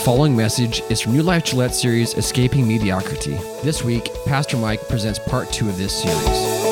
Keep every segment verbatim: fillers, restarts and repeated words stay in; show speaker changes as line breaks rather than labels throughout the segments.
following message is from New Life Gillette series, Escaping Mediocrity. This week, Pastor Mike presents part two of this series.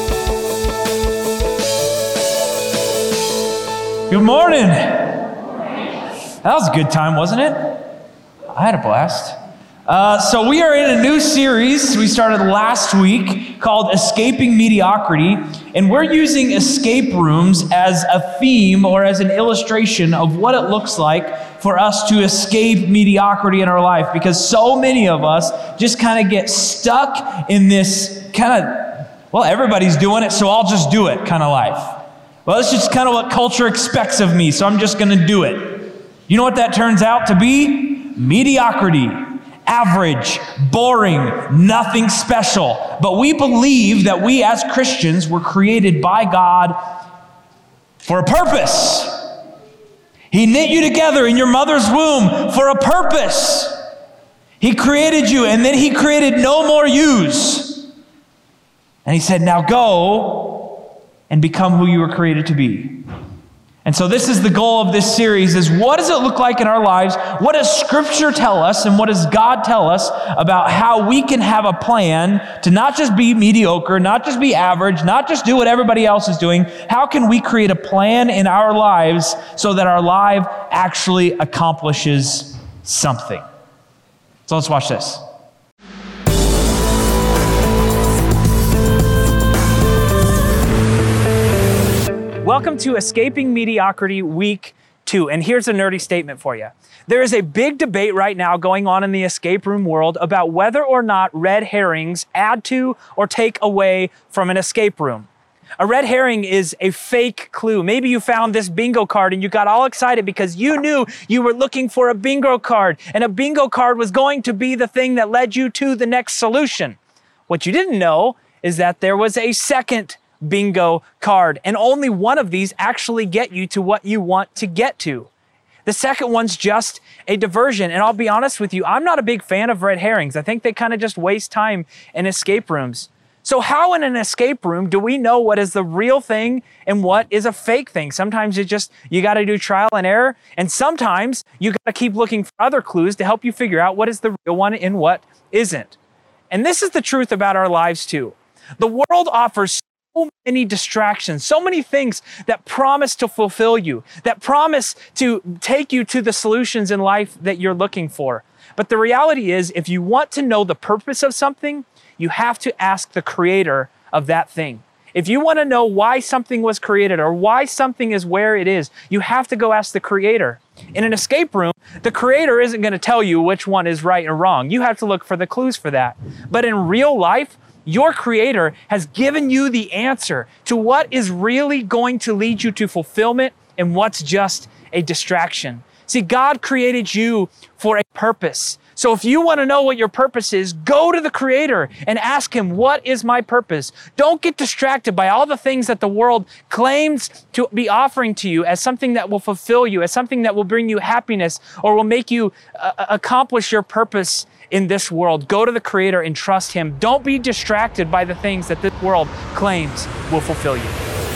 Good morning. That was a good time, wasn't it? I had a blast. Uh, so we are in a new series we started last week called Escaping Mediocrity, and we're using escape rooms as a theme or as an illustration of what it looks like for us to escape mediocrity in our life, because so many of us just kind of get stuck in this kind of, well, everybody's doing it, so I'll just do it kind of life. Well, it's just kind of what culture expects of me, so I'm just going to do it. You know what that turns out to be? Mediocrity. Average, boring, nothing special. But we believe that we as Christians were created by God for a purpose. He knit you together in your mother's womb for a purpose. He created you, and then he created no more yous. And he said, now go and become who you were created to be. And so this is the goal of this series, is what does it look like in our lives? What does Scripture tell us, and what does God tell us about how we can have a plan to not just be mediocre, not just be average, not just do what everybody else is doing? How can we create a plan in our lives so that our life actually accomplishes something? So let's watch this. Welcome to Escaping Mediocrity Week two, and here's a nerdy statement for you. There is a big debate right now going on in the escape room world about whether or not red herrings add to or take away from an escape room. A red herring is a fake clue. Maybe you found this bingo card and you got all excited because you knew you were looking for a bingo card, and a bingo card was going to be the thing that led you to the next solution. What you didn't know is that there was a second bingo card, and only one of these actually get you to what you want to get to. The second one's just a diversion, and I'll be honest with you, I'm not a big fan of red herrings. I think they kind of just waste time in escape rooms. So how in an escape room do we know what is the real thing and what is a fake thing? Sometimes you just, you got to do trial and error, and sometimes you got to keep looking for other clues to help you figure out what is the real one and what isn't. And this is the truth about our lives too. The world offers so many distractions, so many things that promise to fulfill you, that promise to take you to the solutions in life that you're looking for. But the reality is, if you want to know the purpose of something, you have to ask the creator of that thing. If you want to know why something was created or why something is where it is, you have to go ask the creator. In an escape room, the creator isn't going to tell you which one is right or wrong. You have to look for the clues for that. But in real life, your creator has given you the answer to what is really going to lead you to fulfillment and what's just a distraction. See, God created you for a purpose. So if you want to know what your purpose is, go to the creator and ask him, what is my purpose? Don't get distracted by all the things that the world claims to be offering to you as something that will fulfill you, as something that will bring you happiness or will make you uh, accomplish your purpose in this world. Go to the creator and trust him. Don't be distracted by the things that this world claims will fulfill you.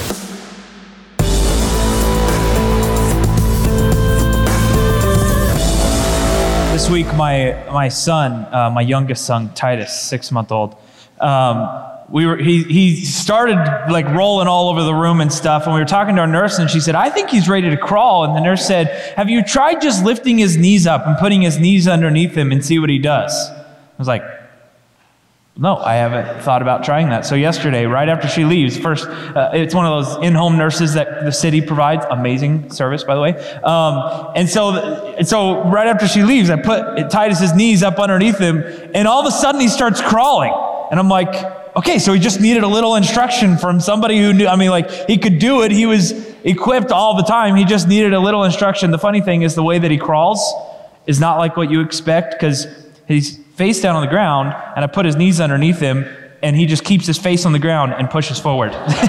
This week, my my son, uh, my youngest son, Titus, six-month-old, um, we were he he started like rolling all over the room and stuff, and we were talking to our nurse, and she said, I think he's ready to crawl. And the nurse said, have you tried just lifting his knees up and putting his knees underneath him and see what he does? I was like, no, I haven't thought about trying that. So yesterday, right after she leaves, first, uh, it's one of those in-home nurses that the city provides. Amazing service, by the way. Um, and so, so right after she leaves, I put Titus's knees up underneath him, and all of a sudden he starts crawling. And I'm like, okay, so he just needed a little instruction from somebody who knew. I mean, like, he could do it. He was equipped all the time. He just needed a little instruction. The funny thing is the way that he crawls is not like what you expect, because he's face down on the ground, and I put his knees underneath him, and he just keeps his face on the ground and pushes forward.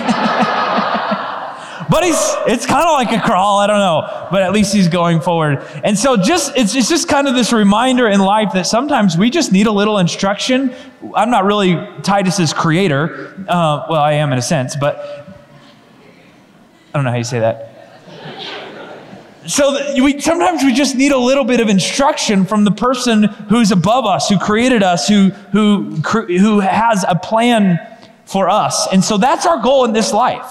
But he's, it's kind of like a crawl, I don't know, but at least he's going forward. And so just it's, it's just kind of this reminder in life that sometimes we just need a little instruction. I'm not really Titus's creator. Uh, well, I am in a sense, but I don't know how you say that.
so that we sometimes we just need a little bit of instruction from the person who's above us, who created us, who who who has a plan for us. And so that's our goal in this life.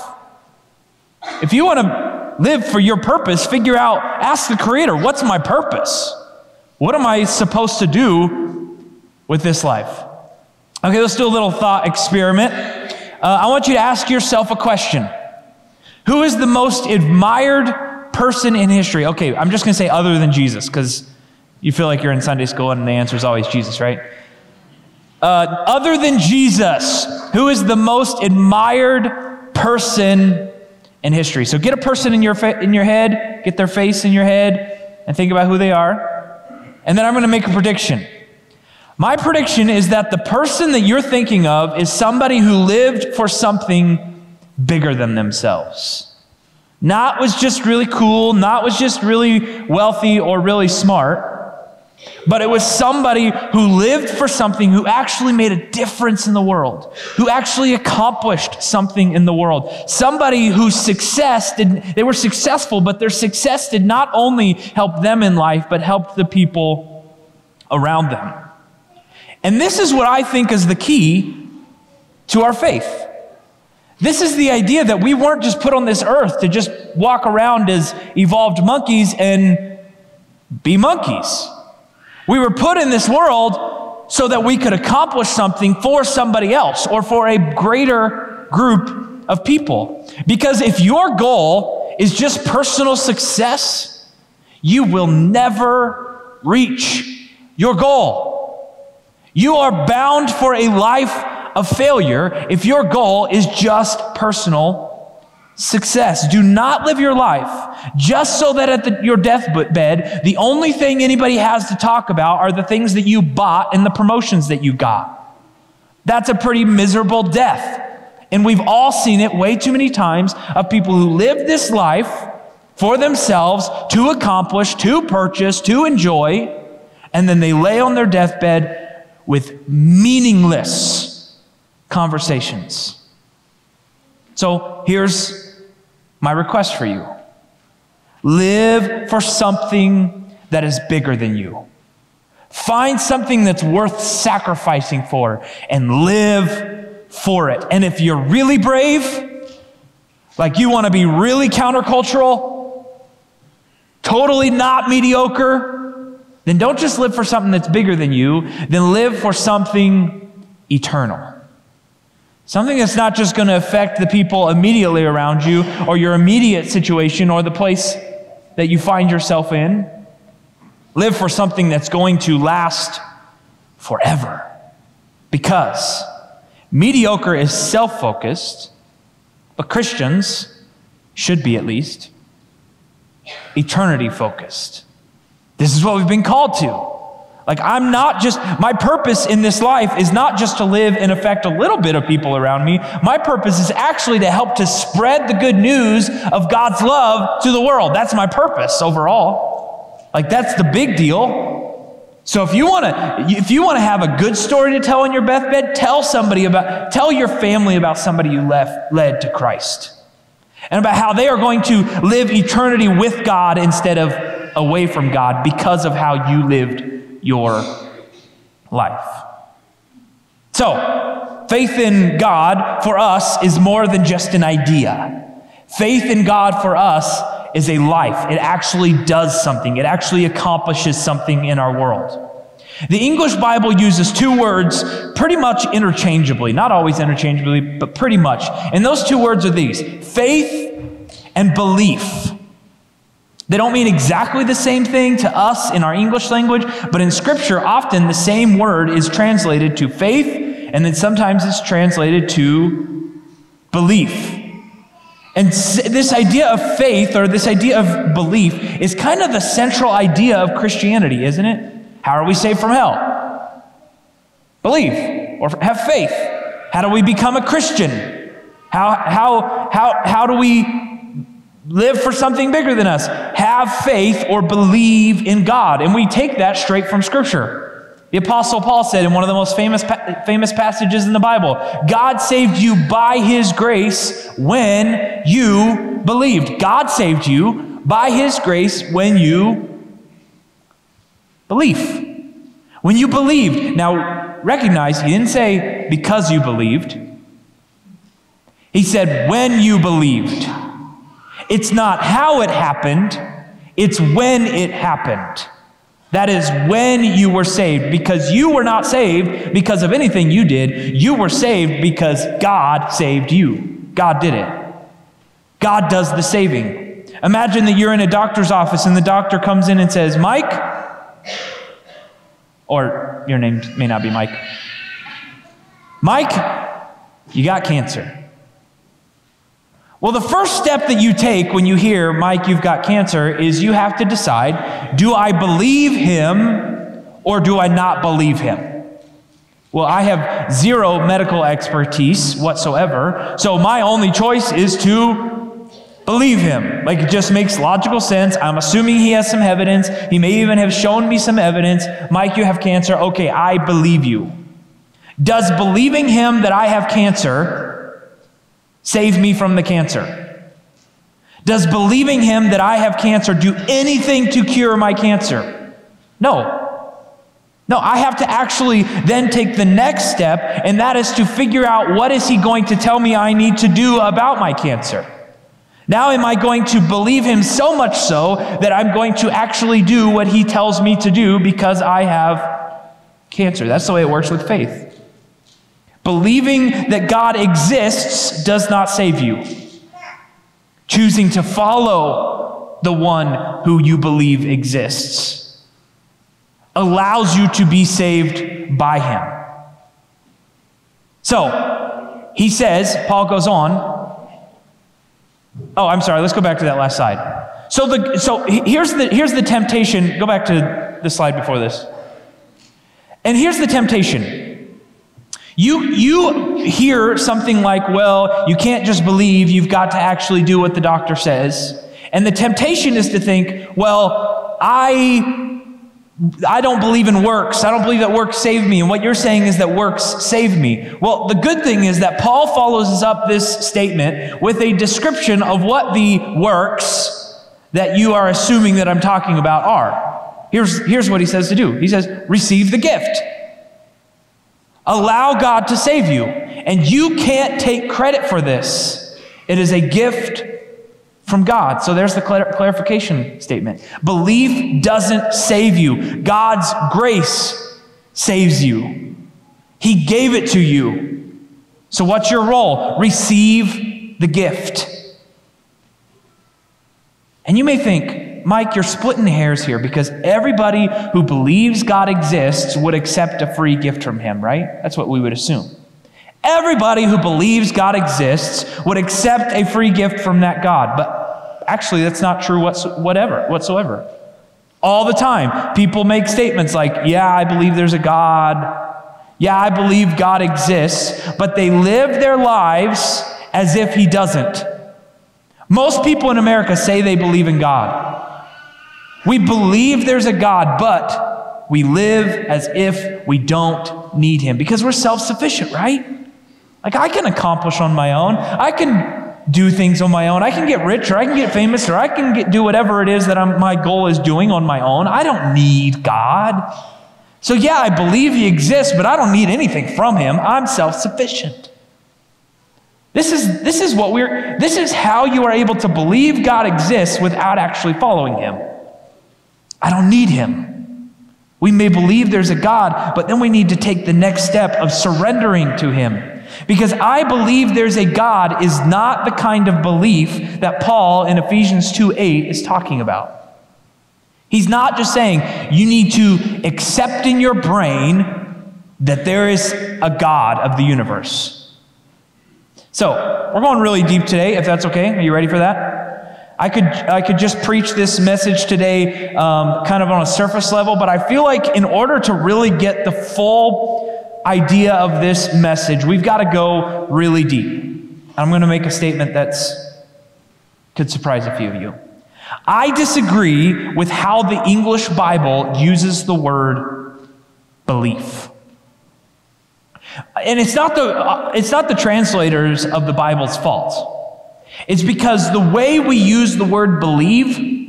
If you want to live for your purpose, figure out, ask the Creator, what's my purpose? What am I supposed to do with this life? Okay, let's do a little thought experiment. Uh, I want you to ask yourself a question. Who is the most admired person in history? Okay, I'm just going to say other than Jesus, because you feel like you're in Sunday school and the answer is always Jesus, right? Uh, other than Jesus, who is the most admired person in history? So get a person in your fa- in your head, get their face in your head, and think about who they are. And then I'm going to make a prediction. My prediction is that the person that you're thinking of is somebody who lived for something bigger than themselves. Not was just really cool, not was just really wealthy or really smart, but it was somebody who lived for something, who actually made a difference in the world, who actually accomplished something in the world. Somebody whose success did, they were successful, but their success did not only help them in life, but helped the people around them. And this is what I think is the key to our faith. This is the idea that we weren't just put on this earth to just walk around as evolved monkeys and be monkeys. We were put in this world so that we could accomplish something for somebody else or for a greater group of people. Because if your goal is just personal success, you will never reach your goal. You are bound for a life of failure if your goal is just personal success. Do not live your life just so that at the, your deathbed, the only thing anybody has to talk about are the things that you bought and the promotions that you got. That's a pretty miserable death. And we've all seen it way too many times of people who live this life for themselves to accomplish, to purchase, to enjoy, and then they lay on their deathbed with meaningless conversations. So here's my request for you. Live for something that is bigger than you. Find something that's worth sacrificing for and live for it. And if you're really brave, like you want to be really countercultural, totally not mediocre, then don't just live for something that's bigger than you, then live for something eternal. Something that's not just going to affect the people immediately around you or your immediate situation or the place that you find yourself in. Live for something that's going to last forever. Because mediocre is self-focused, but Christians should be at least eternity-focused. This is what we've been called to. Like, I'm not just, my purpose in this life is not just to live and affect a little bit of people around me. My purpose is actually to help to spread the good news of God's love to the world. That's my purpose overall. Like, that's the big deal. So if you want to, if you want to have a good story to tell on your deathbed, tell somebody about, tell your family about somebody you left, led to Christ. And about how they are going to live eternity with God instead of away from God because of how you lived your life. So, faith in God for us is more than just an idea. Faith in God for us is a life. It actually does something. It actually accomplishes something in our world. The English Bible uses two words pretty much interchangeably, not always interchangeably, but pretty much. And those two words are these: faith and belief. They don't mean exactly the same thing to us in our English language, but in Scripture, often the same word is translated to faith, and then sometimes it's translated to belief. And this idea of faith, or this idea of belief, is kind of the central idea of Christianity, isn't it? How are we saved from hell? Believe, or have faith. How do we become a Christian? How, how, how, how do we live for something bigger than us? Have faith or believe in God. And we take that straight from Scripture. The Apostle Paul said in one of the most famous famous passages in the Bible, God saved you by His grace when you believed. God saved you by his grace when you believe. When you believed. Now, recognize, he didn't say because you believed. He said when you believed. It's not how it happened, it's when it happened. That is when you were saved, because you were not saved because of anything you did. You were saved because God saved you. God did it. God does the saving. Imagine that you're in a doctor's office and the doctor comes in and says, Mike, or your name may not be Mike. Mike, you got cancer. Well, the first step that you take when you hear, Mike, you've got cancer, is you have to decide, do I believe him or do I not believe him? Well, I have zero medical expertise whatsoever, so my only choice is to believe him. Like, it just makes logical sense. I'm assuming he has some evidence. He may even have shown me some evidence. Mike, you have cancer. Okay, I believe you. Does believing him that I have cancer save me from the cancer? Does believing him that I have cancer do anything to cure my cancer? No. No, I have to actually then take the next step, and that is to figure out what is he going to tell me I need to do about my cancer. Now am I going to believe him so much so that I'm going to actually do what he tells me to do because I have cancer? That's the way it works with faith. Believing that God exists does not save you. Choosing to follow the one who you believe exists allows you to be saved by him. So, he says, Paul goes on, oh, I'm sorry, let's go back to that last slide. So the so here's the here's the temptation. Go back to the slide before this. And here's the temptation. You you hear something like, well, you can't just believe, you've got to actually do what the doctor says. And the temptation is to think, well, I I don't believe in works. I don't believe that works save me. And what you're saying is that works save me. Well, the good thing is that Paul follows up this statement with a description of what the works that you are assuming that I'm talking about are. Here's, here's what he says to do. He says, receive the gift. Allow God to save you. And you can't take credit for this. It is a gift from God. So there's the clar- clarification statement. Belief doesn't save you. God's grace saves you. He gave it to you. So what's your role? Receive the gift. And you may think, Mike, you're splitting hairs here because everybody who believes God exists would accept a free gift from him, right? That's what we would assume. Everybody who believes God exists would accept a free gift from that God. But actually, that's not true whatsoever. whatsoever. All the time, people make statements like, yeah, I believe there's a God. Yeah, I believe God exists. But they live their lives as if he doesn't. Most people in America say they believe in God. We believe there's a God, but we live as if we don't need him because we're self-sufficient, right? Like, I can accomplish on my own. I can do things on my own. I can get rich, or I can get famous, or I can get, do whatever it is that I'm, my goal is doing on my own. I don't need God. So yeah, I believe he exists, but I don't need anything from him. I'm self-sufficient. This is, this is what we're, this is how you are able to believe God exists without actually following him. I don't need him. We may believe there's a God, but then we need to take the next step of surrendering to him. Because I believe there's a God is not the kind of belief that Paul in Ephesians two eight is talking about. He's not just saying you need to accept in your brain that there is a God of the universe. So, we're going really deep today, if that's okay. Are you ready for that? I could I could just preach this message today um, kind of on a surface level, but I feel like in order to really get the full idea of this message, we've got to go really deep. I'm going to make a statement that's could surprise a few of you. I disagree with how the English Bible uses the word belief. And it's not the it's not the translators of the Bible's fault. It's because the way we use the word believe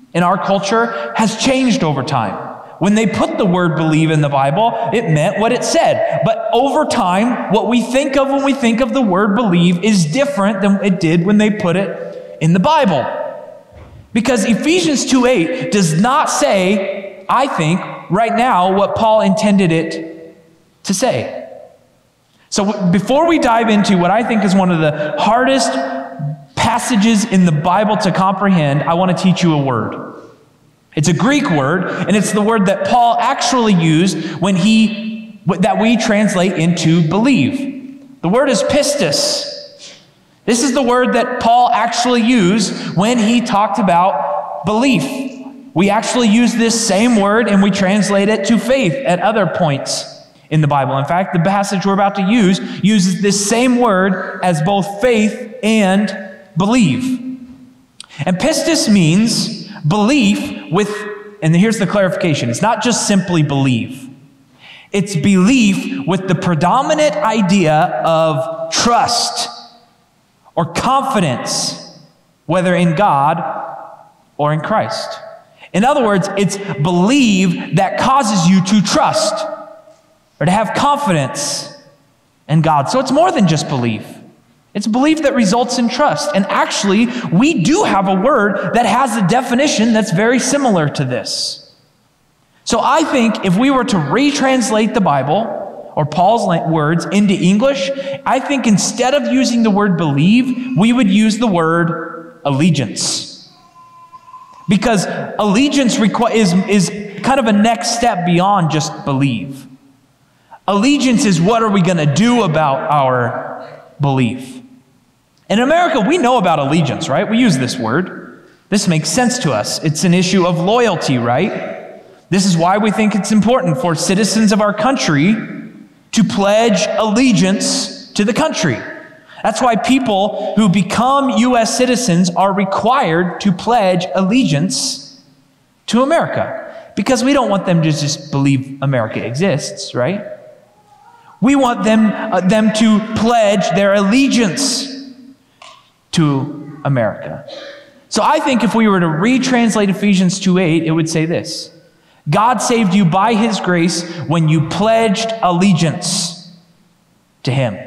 in our culture has changed over time. When they put the word believe in the Bible, it meant what it said. But over time, what we think of when we think of the word believe is different than it did when they put it in the Bible. Because Ephesians two eight does not say, I think, right now, what Paul intended it to say. So before we dive into what I think is one of the hardest passages in the Bible to comprehend, I want to teach you a word. It's a Greek word, and it's the word that Paul actually used when he, that we translate into believe. The word is pistis. This is the word that Paul actually used when he talked about belief. We actually use this same word and we translate it to faith at other points in the Bible. In fact, the passage we're about to use uses this same word as both faith and believe. And pistis means belief with, and here's the clarification, it's not just simply believe. It's belief with the predominant idea of trust or confidence, whether in God or in Christ. In other words, it's believe that causes you to trust or to have confidence in God. So it's more than just belief. It's belief that results in trust. And actually, we do have a word that has a definition that's very similar to this. So I think if we were to retranslate the Bible or Paul's words into English, I think instead of using the word believe, we would use the word allegiance. Because allegiance requ- is, is kind of a next step beyond just believe. Allegiance is what are we going to do about our belief. In America, we know about allegiance, right? We use this word. This makes sense to us. It's an issue of loyalty, right? This is why we think it's important for citizens of our country to pledge allegiance to the country. That's why people who become U S citizens are required to pledge allegiance to America. Because we don't want them to just believe America exists, right? We want them, uh, them to pledge their allegiance to America. So I think if we were to retranslate Ephesians two eight, it would say this: God saved you by his grace when you pledged allegiance to him.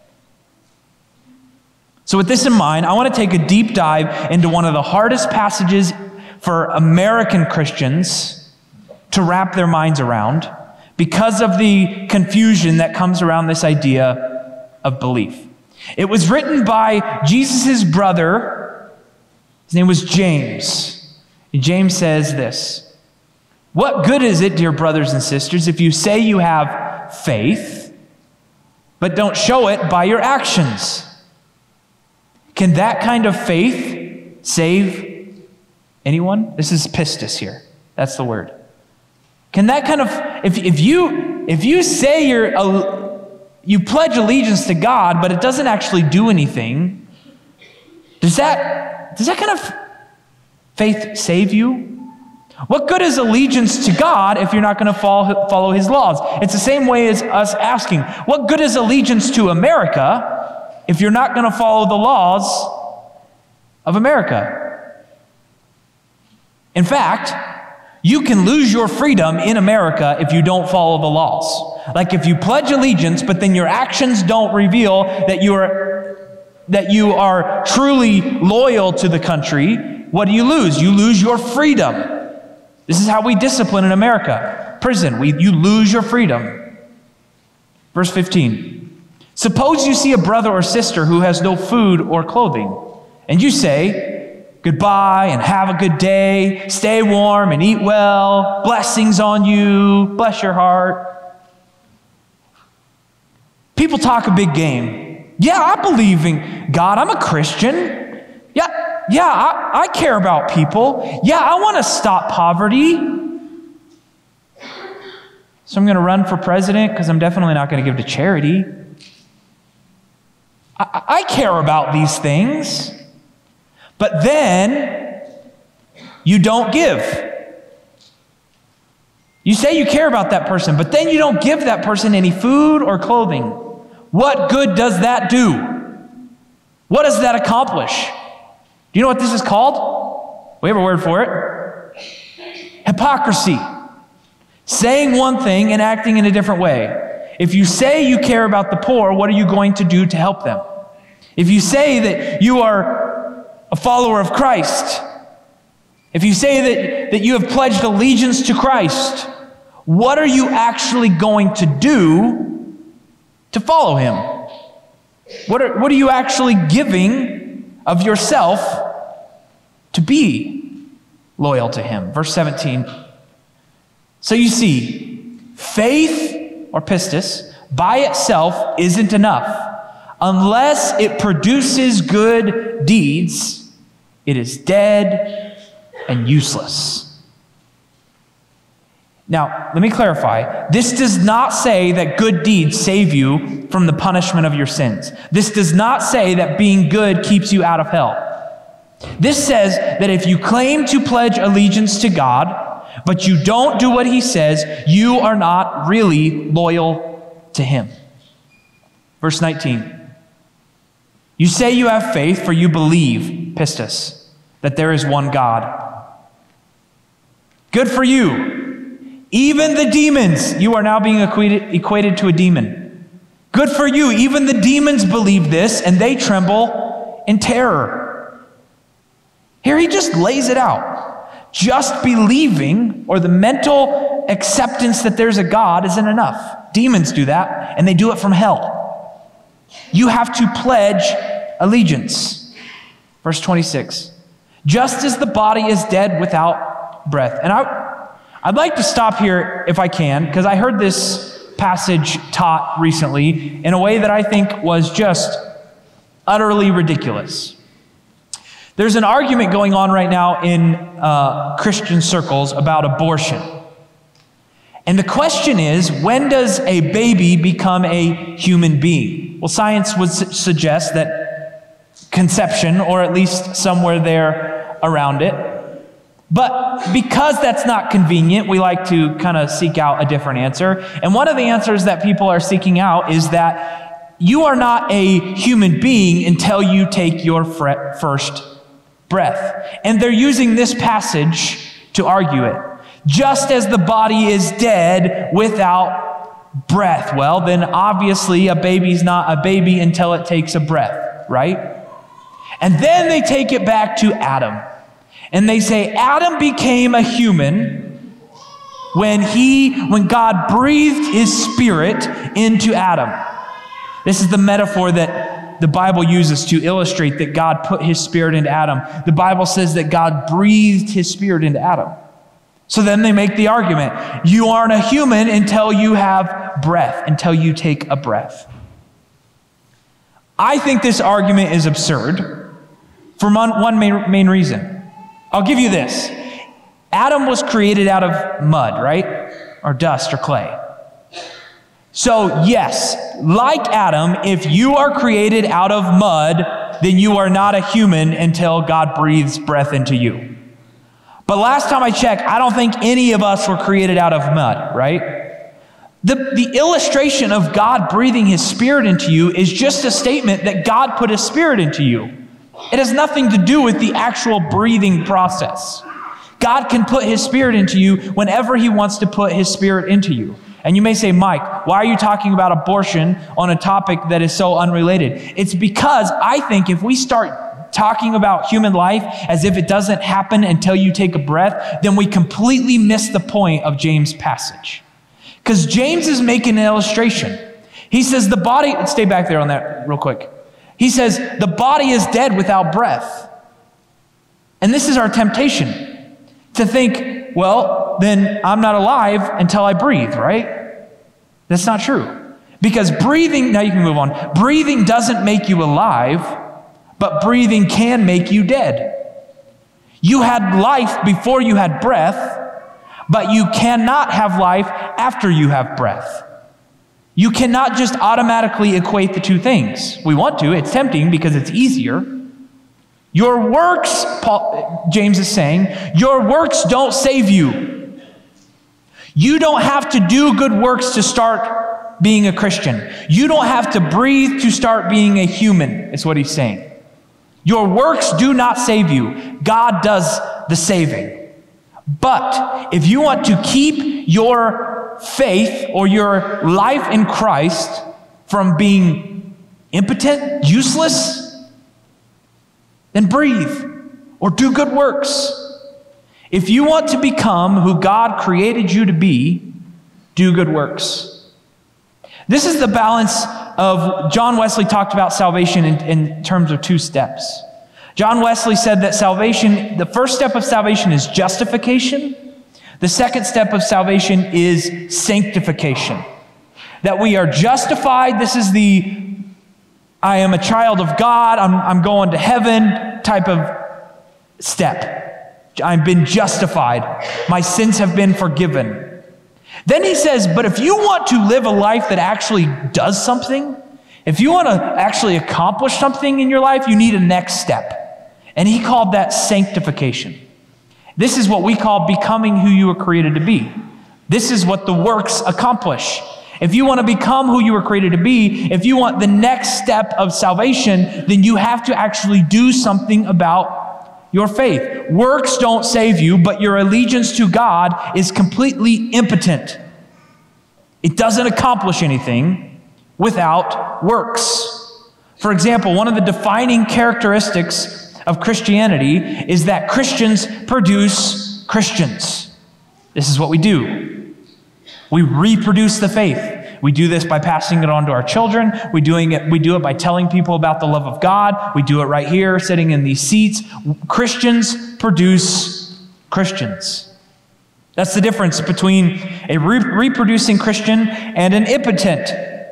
So with this in mind, I want to take a deep dive into one of the hardest passages for American Christians to wrap their minds around because of the confusion that comes around this idea of belief. It was written by Jesus' brother. His name was James. And James says this: what good is it, dear brothers and sisters, if you say you have faith, but don't show it by your actions? Can that kind of faith save anyone? This is pistis here. That's the word. Can that kind of, if, if you if you say you're a, you pledge allegiance to God, but it doesn't actually do anything, does that, does that kind of faith save you? What good is allegiance to God if you're not going to follow, follow his laws? It's the same way as us asking, what good is allegiance to America if you're not going to follow the laws of America? In fact, you can lose your freedom in America if you don't follow the laws. Like if you pledge allegiance, but then your actions don't reveal that you are that you are truly loyal to the country, what do you lose? You lose your freedom. This is how we discipline in America. Prison, we, you lose your freedom. Verse fifteen. Suppose you see a brother or sister who has no food or clothing, and you say, goodbye and have a good day, stay warm and eat well, blessings on you, bless your heart. People talk a big game. Yeah, I believe in God. I'm a Christian. Yeah, yeah, I, I care about people. Yeah, I want to stop poverty. So I'm going to run for president because I'm definitely not going to give to charity. I, I care about these things. But then you don't give. You say you care about that person, but then you don't give that person any food or clothing. What good does that do? What does that accomplish? Do you know what this is called? We have a word for it. Hypocrisy. Saying one thing and acting in a different way. If you say you care about the poor, what are you going to do to help them? If you say that you are a follower of Christ, if you say that, that you have pledged allegiance to Christ, what are you actually going to do to follow him? What are, what are you actually giving of yourself to be loyal to him? Verse seventeen. So you see, faith, or pistis, by itself isn't enough. Unless it produces good deeds, it is dead and useless. Now, let me clarify. This does not say that good deeds save you from the punishment of your sins. This does not say that being good keeps you out of hell. This says that if you claim to pledge allegiance to God, but you don't do what he says, you are not really loyal to him. Verse nineteen. You say you have faith, for you believe, pistis, that there is one God. Good for you. Even the demons, you are now being equated, equated to a demon. Good for you. Even the demons believe this, and they tremble in terror. Here he just lays it out. Just believing, or the mental acceptance that there's a God, isn't enough. Demons do that, and they do it from hell. You have to pledge allegiance. Verse twenty-six. Just as the body is dead without breath. And I, I'd like to stop here if I can, because I heard this passage taught recently in a way that I think was just utterly ridiculous. There's an argument going on right now in uh, Christian circles about abortion. And the question is, when does a baby become a human being? Well, science would su- suggest that conception, or at least somewhere there around it. But because that's not convenient, we like to kind of seek out a different answer. And one of the answers that people are seeking out is that you are not a human being until you take your fre- first breath. And they're using this passage to argue it. Just as the body is dead without breath. Well, then obviously a baby's not a baby until it takes a breath, right? And then they take it back to Adam. And they say Adam became a human when he, when God breathed his spirit into Adam. This is the metaphor that the Bible uses to illustrate that God put his spirit into Adam. The Bible says that God breathed his spirit into Adam. So then they make the argument, you aren't a human until you have breath, until you take a breath. I think this argument is absurd for one main, main reason. I'll give you this. Adam was created out of mud, right? Or dust or clay. So yes, like Adam, if you are created out of mud, then you are not a human until God breathes breath into you. But last time I checked, I don't think any of us were created out of mud, right? The, the illustration of God breathing his spirit into you is just a statement that God put his spirit into you. It has nothing to do with the actual breathing process. God can put his spirit into you whenever he wants to put his spirit into you. And you may say, Mike, why are you talking about abortion on a topic that is so unrelated? It's because I think if we start talking about human life as if it doesn't happen until you take a breath, then we completely miss the point of James' passage. Because James is making an illustration. He says the body, stay back there on that real quick. He says the body is dead without breath. And this is our temptation, to think, well, then I'm not alive until I breathe, right? That's not true. Because breathing, now you can move on. Breathing doesn't make you alive, but breathing can make you dead. You had life before you had breath, but you cannot have life after you have breath. You cannot just automatically equate the two things. We want to, it's tempting because it's easier. Your works, Paul, James is saying, your works don't save you. You don't have to do good works to start being a Christian. You don't have to breathe to start being a human, is what he's saying. Your works do not save you. God does the saving. But if you want to keep your faith or your life in Christ from being impotent, useless, then breathe or do good works. If you want to become who God created you to be, do good works. This is the balance of, John Wesley talked about salvation in, in terms of two steps. John Wesley said that salvation, the first step of salvation is justification. The second step of salvation is sanctification. That we are justified. This is the, I am a child of God, I'm, I'm going to heaven type of step. I've been justified. My sins have been forgiven. Then he says, but if you want to live a life that actually does something, if you want to actually accomplish something in your life, you need a next step. And he called that sanctification. This is what we call becoming who you were created to be. This is what the works accomplish. If you want to become who you were created to be, if you want the next step of salvation, then you have to actually do something about your faith. Works don't save you, but your allegiance to God is completely impotent. It doesn't accomplish anything without works. For example, one of the defining characteristics of Christianity is that Christians produce Christians. This is what we do. We reproduce the faith. We do this by passing it on to our children. We doing it, we do it by telling people about the love of God. We do it right here, sitting in these seats. Christians produce Christians. That's the difference between a re- reproducing Christian and an impotent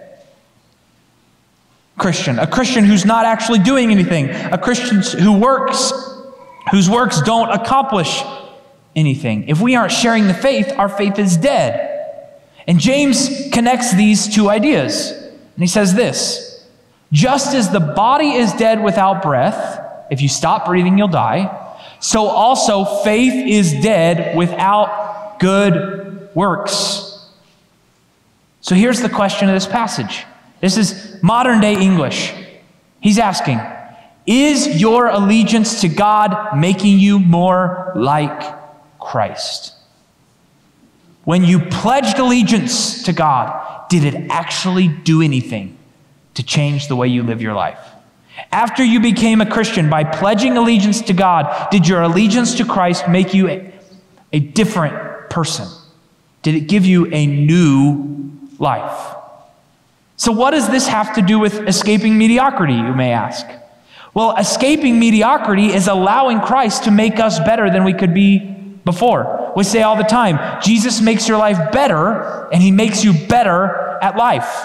Christian, a Christian who's not actually doing anything, a Christian who works, whose works don't accomplish anything. If we aren't sharing the faith, our faith is dead. And James connects these two ideas. And he says this, just as the body is dead without breath, if you stop breathing, you'll die, so also faith is dead without good works. So here's the question of this passage. This is modern day English. He's asking, is your allegiance to God making you more like Christ? When you pledged allegiance to God, did it actually do anything to change the way you live your life? After you became a Christian, by pledging allegiance to God, did your allegiance to Christ make you a, a different person? Did it give you a new life? So what does this have to do with escaping mediocrity, you may ask? Well, escaping mediocrity is allowing Christ to make us better than we could be before. We say all the time, Jesus makes your life better, and he makes you better at life.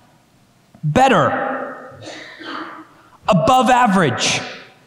Better. Above average.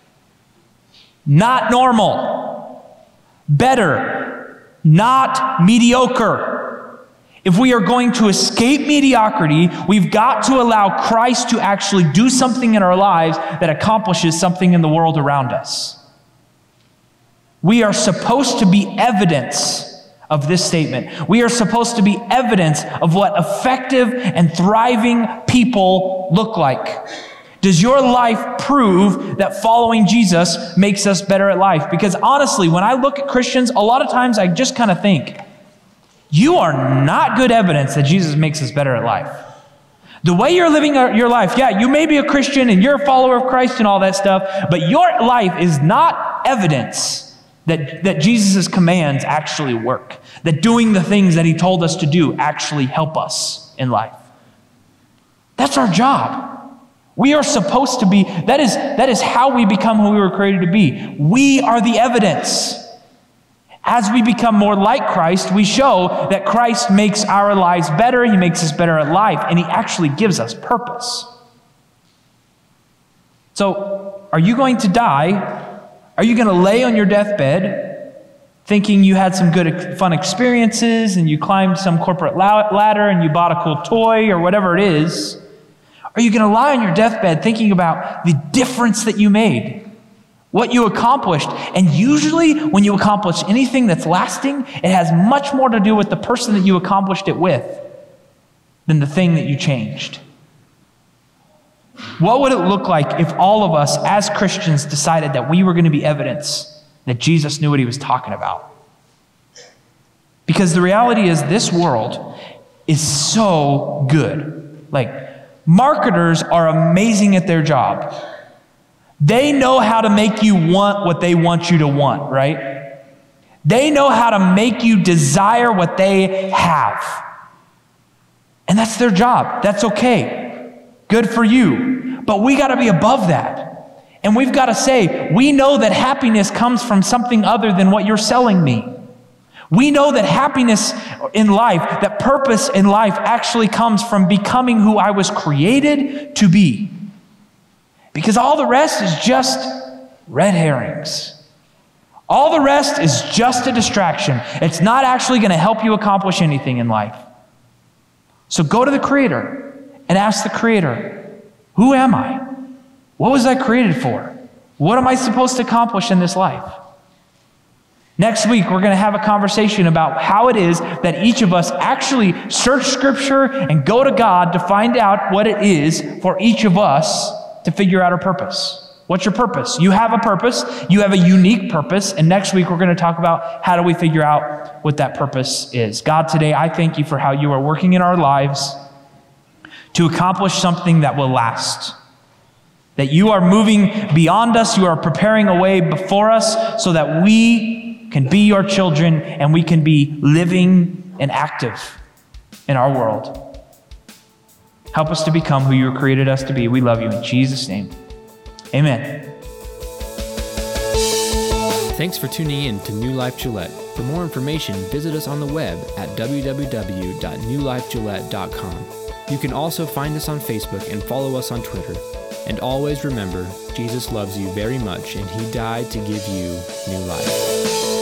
Not normal. Better. Not mediocre. If we are going to escape mediocrity, we've got to allow Christ to actually do something in our lives that accomplishes something in the world around us. We are supposed to be evidence of this statement. We are supposed to be evidence of what effective and thriving people look like. Does your life prove that following Jesus makes us better at life? Because honestly, when I look at Christians, a lot of times I just kind of think, you are not good evidence that Jesus makes us better at life. The way you're living your life, yeah, you may be a Christian and you're a follower of Christ and all that stuff, but your life is not evidence that, that Jesus' commands actually work, that doing the things that he told us to do actually help us in life. That's our job. We are supposed to be, that is, that is how we become who we were created to be. We are the evidence. As we become more like Christ, we show that Christ makes our lives better, he makes us better at life, and he actually gives us purpose. So, are you going to die? Are you going to lay on your deathbed thinking you had some good, fun experiences and you climbed some corporate ladder and you bought a cool toy or whatever it is? Are you going to lie on your deathbed thinking about the difference that you made? What you accomplished. And usually when you accomplish anything that's lasting, it has much more to do with the person that you accomplished it with than the thing that you changed. What would it look like if all of us as Christians decided that we were going to be evidence that Jesus knew what he was talking about? Because the reality is this world is so good. Like, marketers are amazing at their job. They know how to make you want what they want you to want, right? They know how to make you desire what they have. And that's their job. That's okay. Good for you. But we got to be above that. And we've got to say, we know that happiness comes from something other than what you're selling me. We know that happiness in life, that purpose in life actually comes from becoming who I was created to be. Because all the rest is just red herrings. All the rest is just a distraction. It's not actually going to help you accomplish anything in life. So go to the Creator and ask the Creator, who am I? What was I created for? What am I supposed to accomplish in this life? Next week, we're going to have a conversation about how it is that each of us actually search Scripture and go to God to find out what it is for each of us to figure out our purpose. What's your purpose? You have a purpose. You have a unique purpose. And next week, we're going to talk about how do we figure out what that purpose is. God, today, I thank you for how you are working in our lives to accomplish something that will last. That you are moving beyond us. You are preparing a way before us so that we can be your children and we can be living and active in our world. Help us to become who you created us to be. We love you in Jesus' name. Amen.
Thanks for tuning in to New Life Gillette. For more information, visit us on the web at w w w dot new life gillette dot com. You can also find us on Facebook and follow us on Twitter. And always remember, Jesus loves you very much and he died to give you new life.